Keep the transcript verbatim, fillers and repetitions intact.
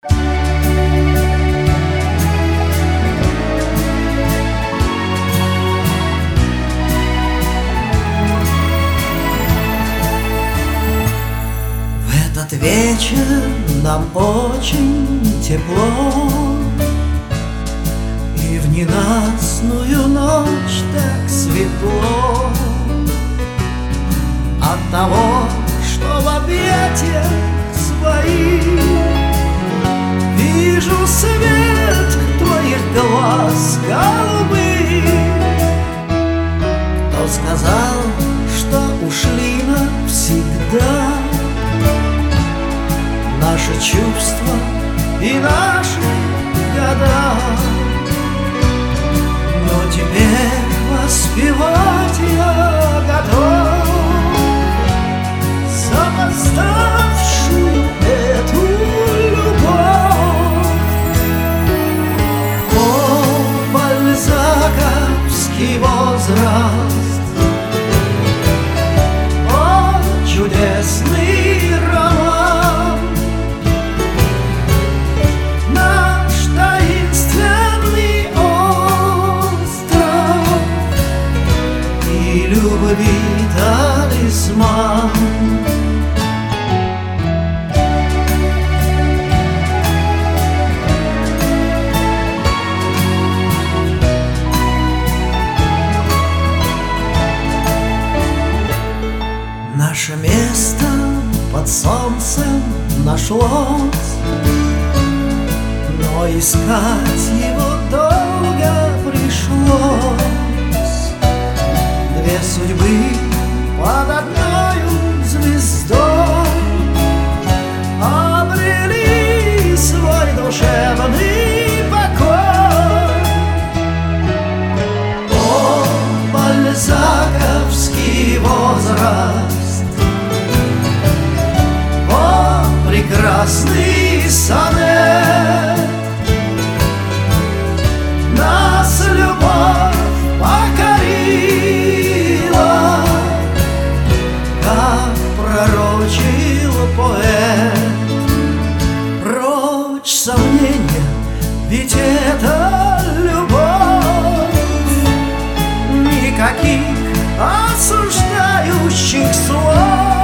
В этот вечер нам очень тепло, и в ненастную ночь так светло от того, что в объятиях своих вижу свет твоих глаз голубых. Кто сказал, что ушли навсегда наши чувства и наши года? Но теперь воспевать я готов запоздавшую эту любовь. О, бальзаковский возраст, о, чудесный роман, наш таинственный остров и любви талисман. Наше место под солнцем нашлось, но искать его долго пришлось. Две судьбы под одною звездой обрели свой душевный покой. О, бальзаковский возраст, прекрасный сонет, нас любовь покорила, как пророчил поэт. Прочь сомнения, ведь это любовь, никаких осуждающих слов.